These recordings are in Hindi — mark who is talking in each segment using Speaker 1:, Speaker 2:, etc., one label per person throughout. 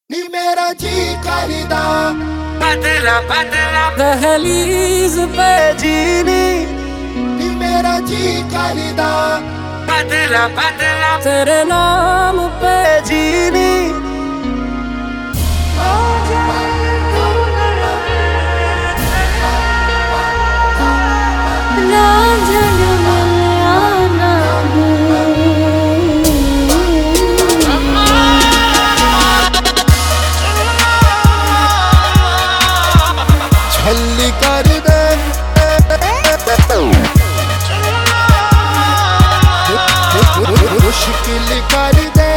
Speaker 1: नी मेरा जी करदा
Speaker 2: बदला बदला
Speaker 3: दहलीज पे जीनी,
Speaker 1: नी मेरा जी करदा
Speaker 2: बदला बदला
Speaker 3: तेरे नाम पे जीनी।
Speaker 1: छल्ली कर दे मुश्किल कर दे,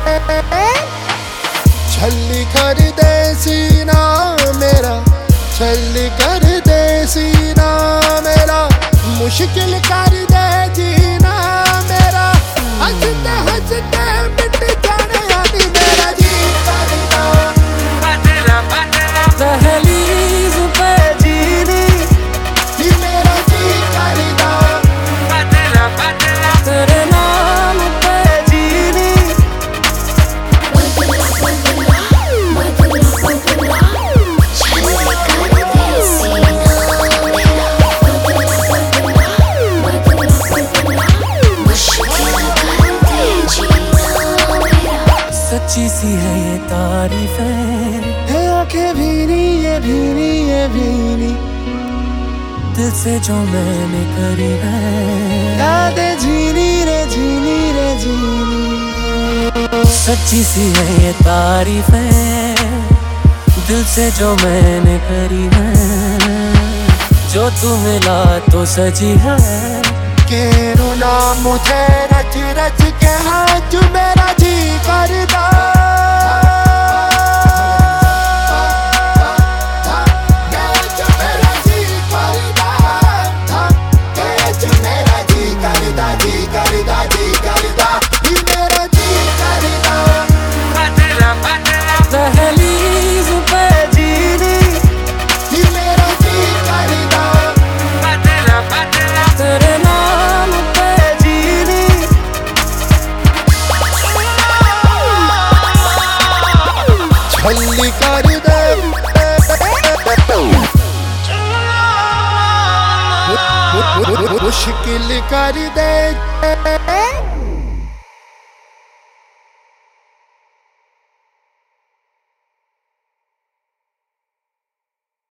Speaker 1: छल्ली कर दे सीना मेरा, छल्ली कर दे सीना मेरा, मुश्किल कर दे जीना मेरा, हंसते हंसते मिट जाने आनी मेरा जी करदा
Speaker 2: बदला बदला
Speaker 3: दहलीज पे जीनी,
Speaker 1: नी मेरा जी करदा
Speaker 2: बदला बदला
Speaker 3: तेरे नाम पे जीनी। सच्ची सी है ये तारीफें,
Speaker 1: है आंखें भीनी ये भीनी ये भीनी,
Speaker 3: दिल से जो मैंने करी है,
Speaker 1: यादें झीनी रे झीनी रे झीनी।
Speaker 3: सच्ची सी है ये तारीफें, दिल से जो मैंने करी है, जो तू मिला तो सजी है।
Speaker 1: के रुला मुझे रच रच के हाथ मेरा जी करदा, मेरा जी करदा, मेरा जी करदा जी करदा जी करदा, मेरा जी करदा
Speaker 2: बदला बदला
Speaker 3: दहलीज पे जीनी,
Speaker 1: मेरा जी करदा
Speaker 2: बदला बदला
Speaker 3: तेरे नाम पे जीनी।
Speaker 1: छल्ली कर दे मुश्किल कर दे।